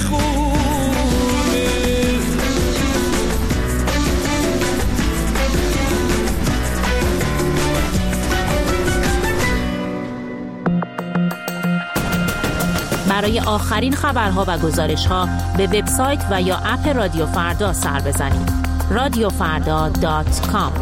برای آخرین خبرها و گزارش‌ها به وبسایت و یا اپ رادیو فردا سر بزنید. radiofarda.com.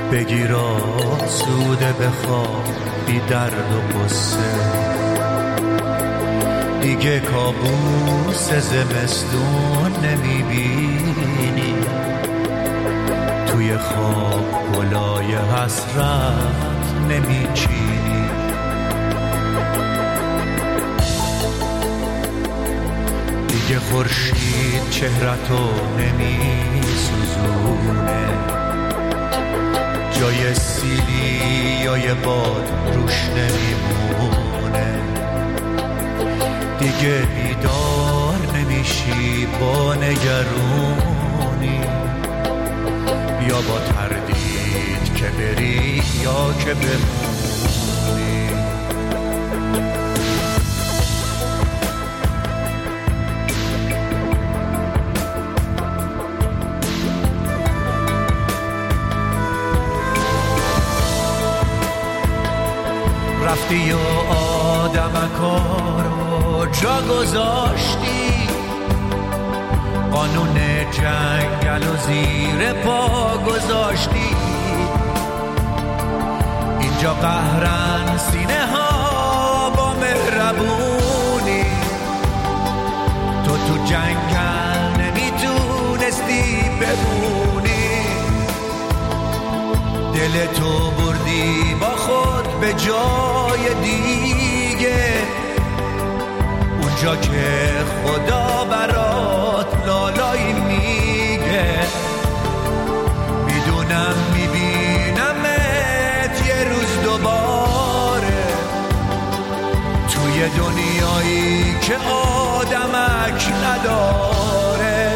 بگیر آسوده بخواب بی درد و قصه، دیگه کابوس زمستون نمیبینی، توی خواب گلای حسرت نمیچینی. دیگه خورشید چهرتو نمیسوزونه، جای سیلی یا یه باد روش نمیمونه. دیگه بیدار نمیشی با نگرونی، یا با تردید که بری یا که بمونی. رفتی و آدمکا رو جا گذاشتی، قانون جنگل و زیر پا گذاشتی. اینجا قهرن سینه ها با مهربونی، تو جنگل نمیتونستی بمونی. دل تو بردی با خود به جای دیگه، اونجا که خدا برات لالایی میگه. میدونم میبینمت یه روز دوباره، توی دنیایی که آدمک نداره.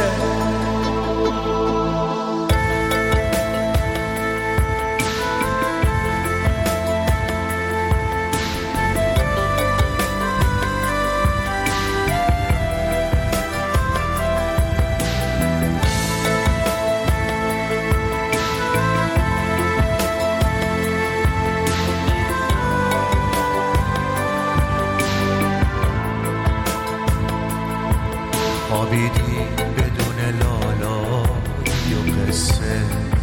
خوابیدی بدون لالایی و قصه،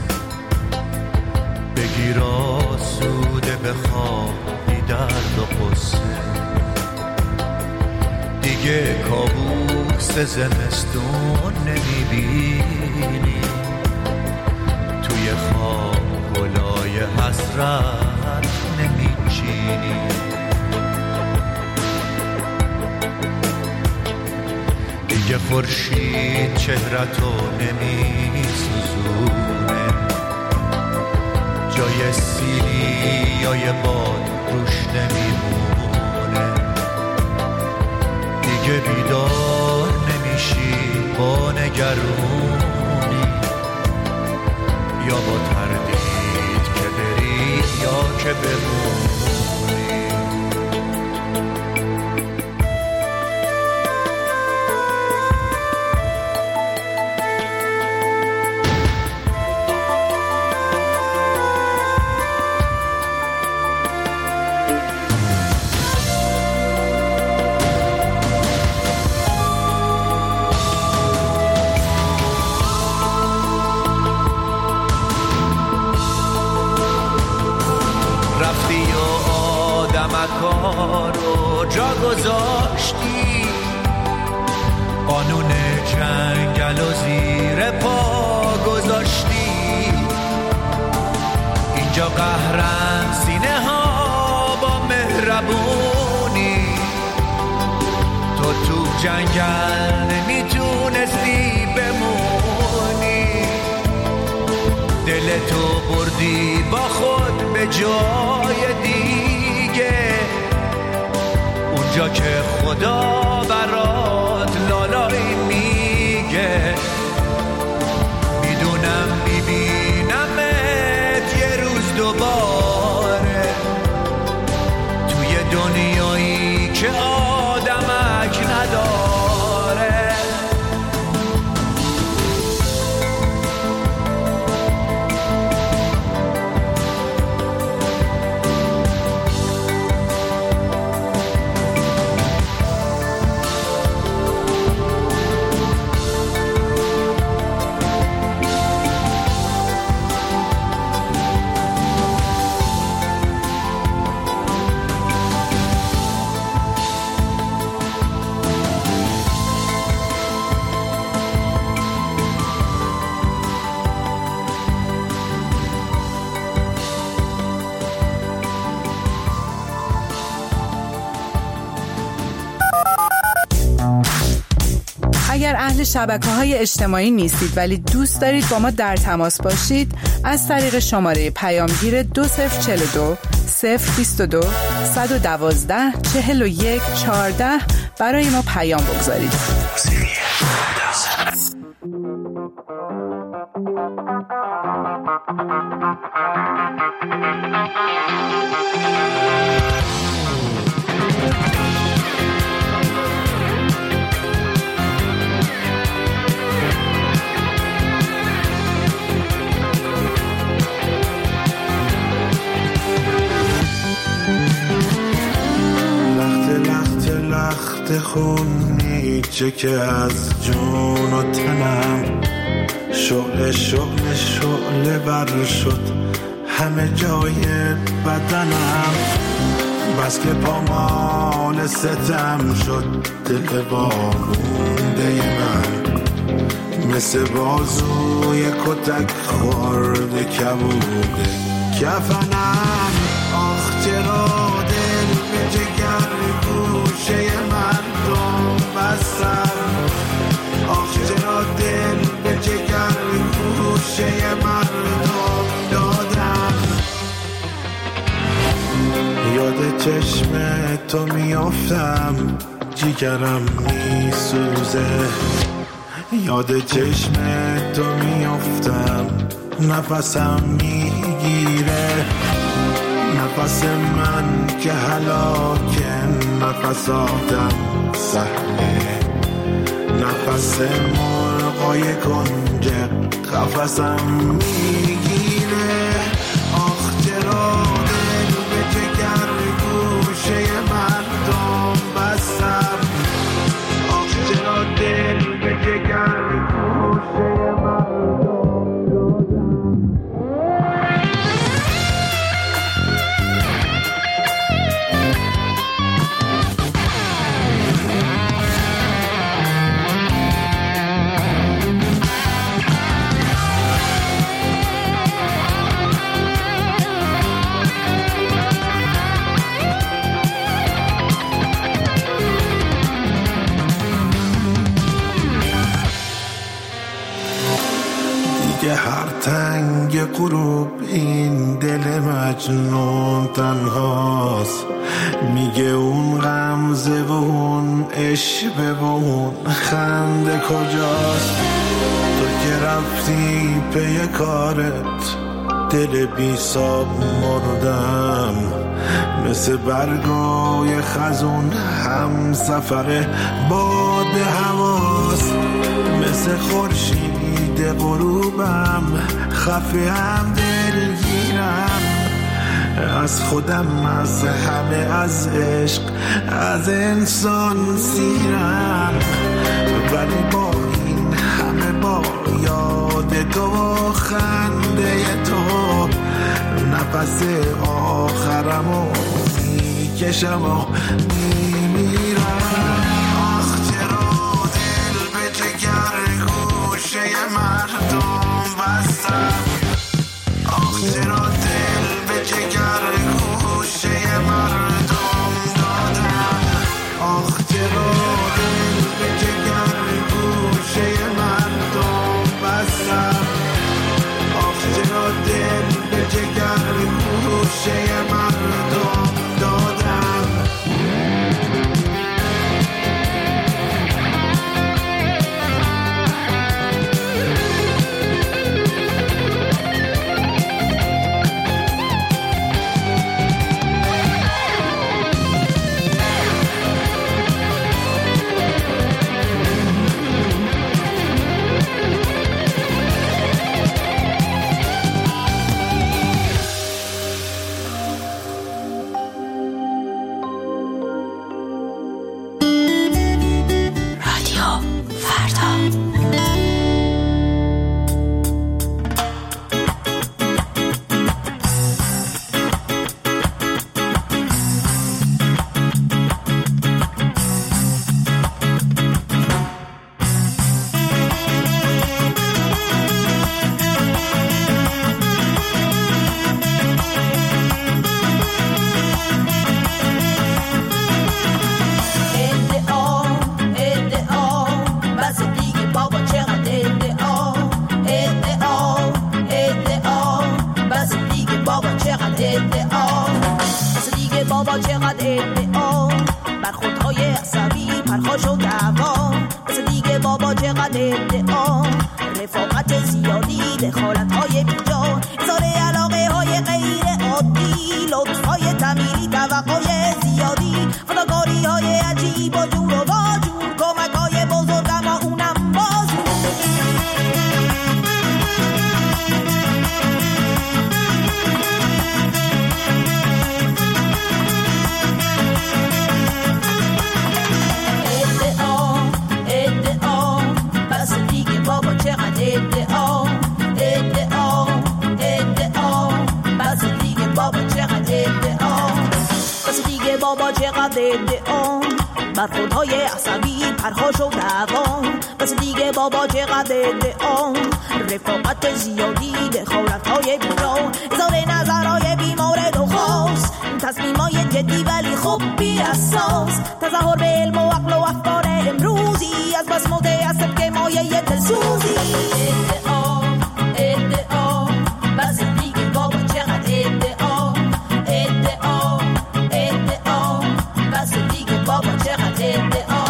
بگیر آسوده بخواب بی درد و قصه. دیگه کابوس زمستون نمیبینی، توی خواب گلای حسرت نمیچینی. دیگه خورشید چهرتو نمیسوزونه، جای سیلی یا یه باد روش نمیمونه. دیگه بیدار نمیشی با نگرونی، یا با تردید که بری یا که بمونی. رفتی و آدمکا رو جا گذاشتی، قانون جنگل و زیر پا گذاشتی. اینجا قهرن سینه ها با مهربونی، تو جنگل نمیتونستی بمونی. دل تو بردی با خود به جای دیگه، اونجا که خدا برات لالایی میگه. میدونم میبینمت یه روز دوباره، توی دنیایی که آدمک نداره. اهل شبکه‌های اجتماعی نیستید ولی دوست دارید با ما در تماس باشید، از طریق شماره پیامگیر 2042 022 112 41 14 برای ما پیام بگذارید. لخت خونی چه که از جون و تنم شعله بر شد همه جای بدنم، بس که پامال ستم شد دل وامونده من، مثل بازوی کتک خورده کبوده کفنم. آخ چرا دل به جگر گوشه مردم بستم، آخ چرا دل به جگر گوشه مردم دادم. یاد چشم تو میافتم جیگرم میسوزه، یاد چشم تو میافتم نفسم میگیره، نفس من که هلاکه نفس آدم سهله، نفس مرغای کنجه قفسم میگیره. آخ چرا دل به جگر گوشه مردم بستم، آخ چرا دل به جگر گوشه مردم هر تنگ غروب این دل مجنون تنهاست، میگه اون غمزه و اون عشق و اون خنده کجاست. تو که رفتی پی کارت دل بی ساب مردم، مثل برگای خزون هم سفر باد هواست، مثل خورشید غروبم خفه هم دلگیرم، از خودم از همه از عشق از انسان سیرم، ولی با این همه با یاد تو و خنده تو نفس آخرمو میکشم و میمیرم. آخ چرا دل به جگر گوشه مردم بستم، آخ چرا دل به جگر گوشه مردم دادم، آخ چرا دل به جگر گوشه مردم بستم، آخ چرا دل به جگر گوشه مردم دادم. پرخاش و دعوا، مثل دیگه بابا چقدر ادعا، رفاقت زیادی، دخالت‌های بیجا، اظهار علاقه‌های غیر عادی، لطف‌های تمیری، توقع‌های زیادی، فداکاری‌های عجیب و جور و واجور، کمک‌های بزرگ اما اونم بازور. ادعا بس دیگه بابا چقدر ادعا، بس دیگه بابا چقدر ادعا، بس دیگه بابا چقدر ادعا، برخوردهای عصبی، پرخاش و دعوا، بس دیگه بابا چقدر ادعا، رفاقت زیادی، دخالت‌های بیجا، اظهار نظرهای بیمورد و خاص، تصمیمای جدی ولی خب بی اساس، تظاهر به علم و عقل و افکار امروزی، از بس متأسف که مایه دلسوزی. ادعا بس دیگه بابا چقدر ادعا، بس دیگه بابا چقدر ادعا.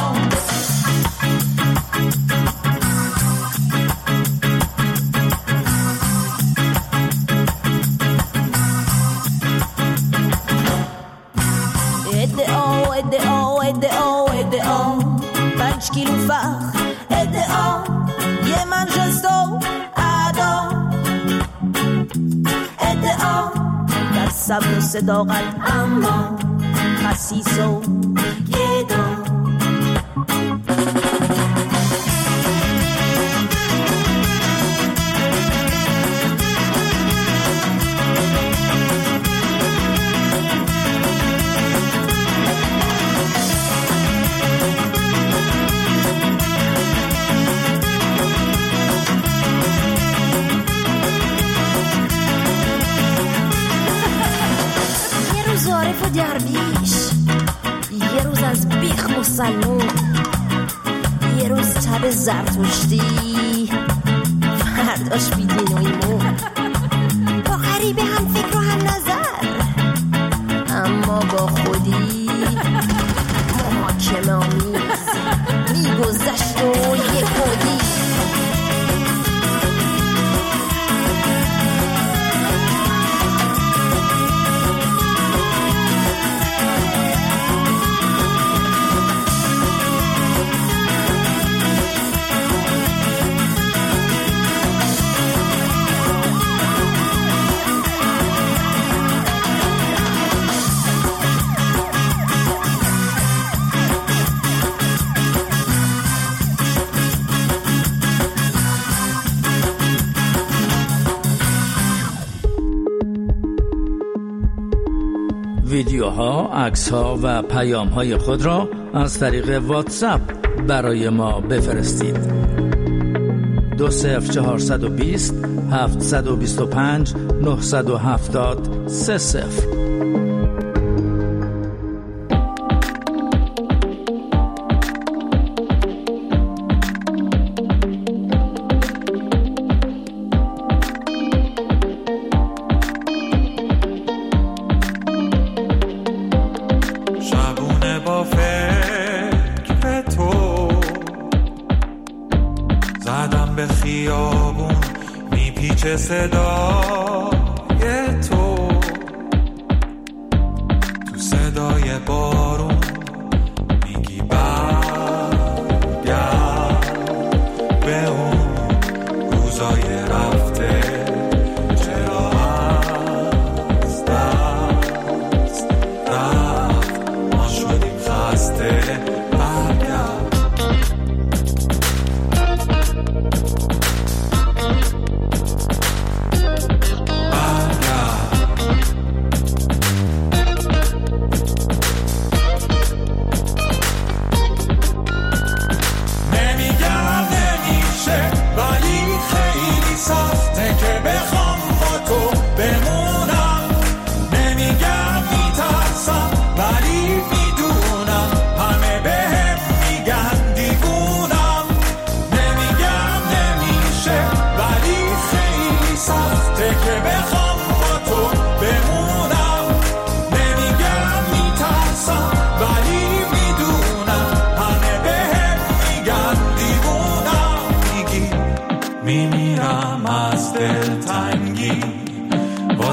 ادعا 5 کیلو فخر، ادعا یه منشستو ادا، ادعا در صبر و صداقت اما خسیس و گدا. عارف و درویش، یه روز از بیخ مسلمون، یه روز تب زرتشتی، فرداش بیدین و ایمون، با غریبه هم فکر و هم نظر، اما با خودی محاکمه آمیز میگذشت و یه خودی. ویدیوها، عکس‌ها و پیام‌های خود را از طریق واتساپ برای ما بفرستید. 20420 725 970 30. صدای تو صدای بارون میگی برگرد به اون روزای رفته، چرا از دست رفت ما شدیم خسته. برگرد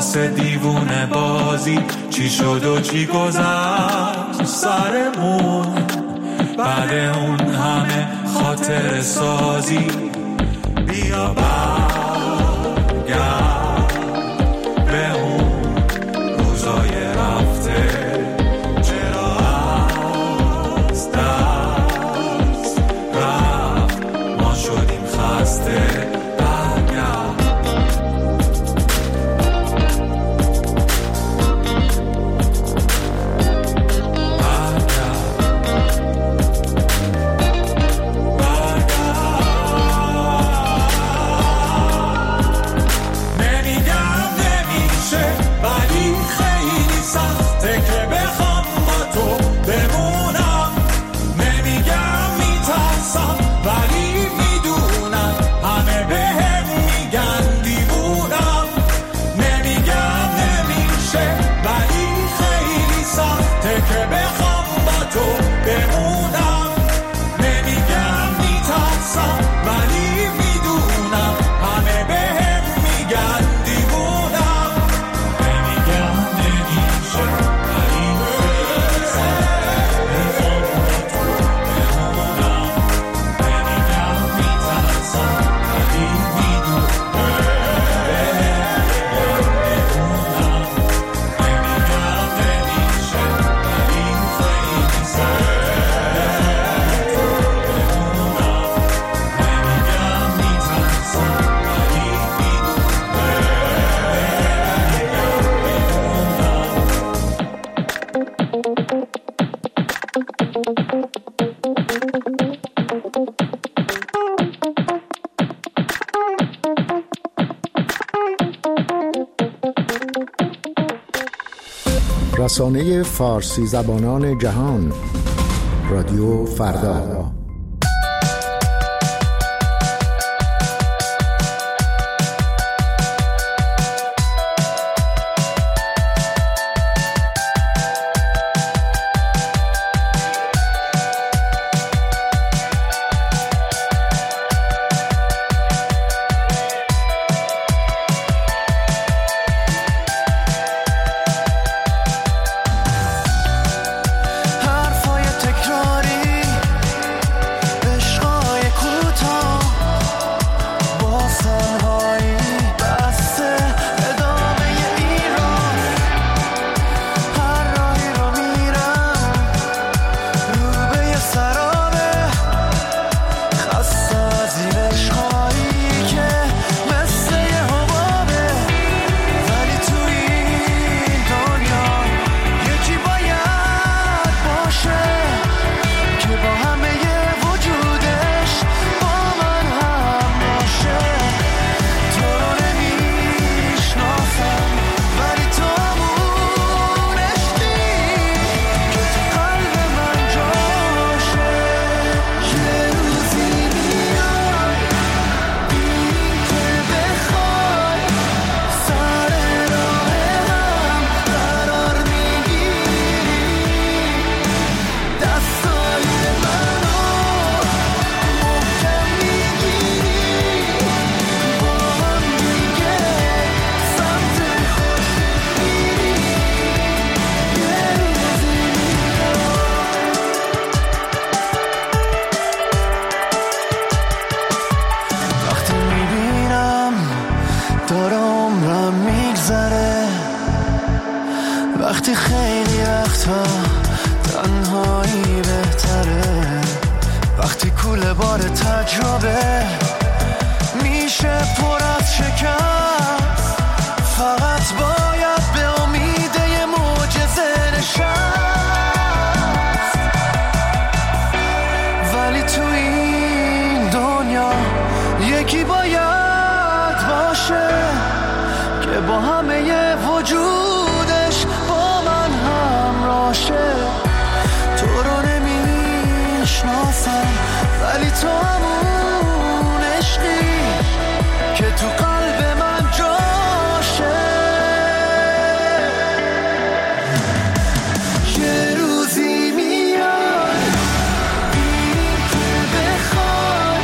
واسه دیوونه بازی چی شد و چی گذشت سرمون بعد اون همه خاطر سازی بیا برگرد به اون روزای رفته چرا از دست رفت ما شدیم خسته رسانه فارسی زبانان جهان رادیو فردا. وقتی خیلی وقتا تنهایی بهتره، وقتی کوله بار تجربه میشه پر از شکست، فقط باید به امید یه معجزه نشست. ولی تو این دنیا یکی باید باشه که با همه ی وجودش با من همراشه. تو رو نمیشناسم ولی تو همون عشقی که تو قلب من جاشه. یه روزی میاد ببینیم که بخوای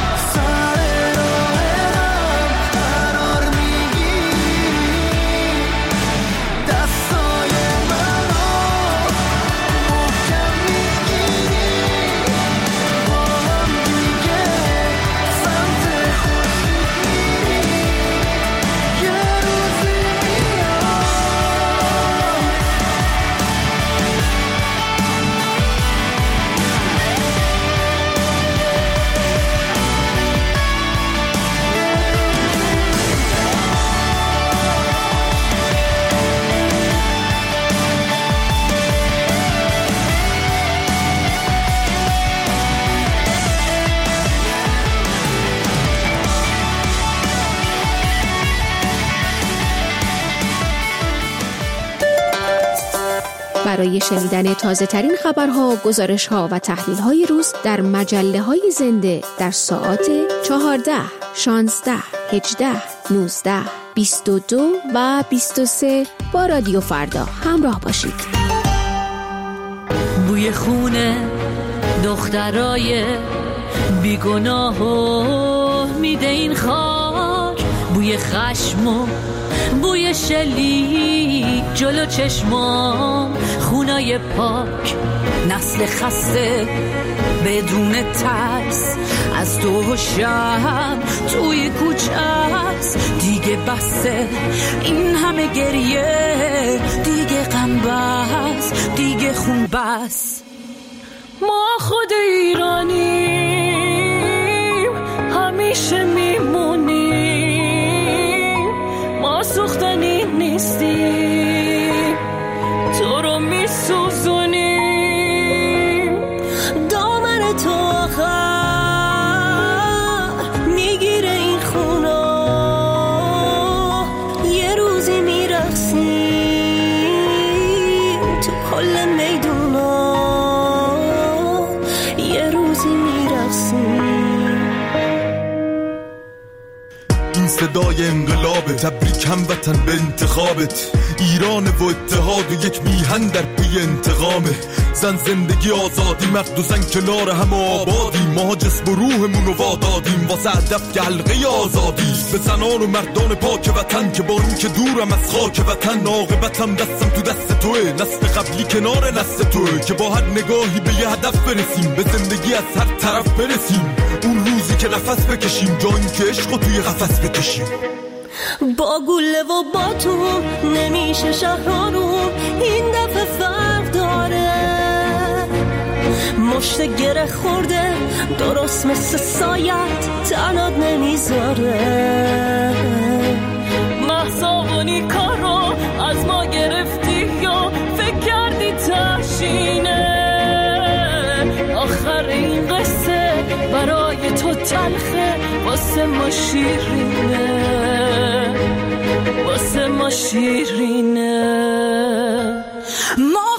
سر راه هم قرار میگیری، برای شنیدن تازه ترین خبرها، گزارش‌ها و تحلیل‌های روز در مجله‌های زنده در ساعات 14، 16، 18، 19، 22 و 23 با رادیو فردا همراه باشید. بوی خونه دخترای بیگناهو میده این خاک، بوی خشم و بوی شلیک جلو چشمام، خونای پاک، نسل خسته بدون ترس، از تو شب توی کوچه است. دیگه بسه این همه گریه، دیگه غم بس، دیگه خون بس. ما خود ایرانیم، همیشه میمونیم، ما سوختنی نیستیم، تو رو میسوزونیم. دامن تو آخر میگیره این خونا، یه روزی میرقصیم تو کل میدونا، یه روزی میرقصیم. این صدای انقلاب تبریک هموطن به انتخابت، ایران و اتحاد و یک میهن در پی انتقامه. زن زندگی آزادی، مرد و زن کنار هم آبادی، ما جسم و روحمون رو وادادیم واسه هدف که حلقه آزادی. به زنان و مردان پاک وطن که با این که دورم از خاک وطن، عاقبتم دستم تو دست توه، نسل قبلی کنار نسل توه، که با هر نگاهی به یه هدف برسیم، به زندگی از هر طرف برسیم. اون روزی که نفس بکشیم، جا این که عشق رو توی قفس بکشیم. با گله و با تو نمیشه شهرانون، این دفعه فرق داره. مشت گره خورده درست مثل سایت، تنات نمیذاره. محصابونی کارو از ما گرفتی یا فکر کردی تشینه؟ آخر این قصه برای تو تلخه، واسه ما شیرینه، واسه ما شیرینه. ما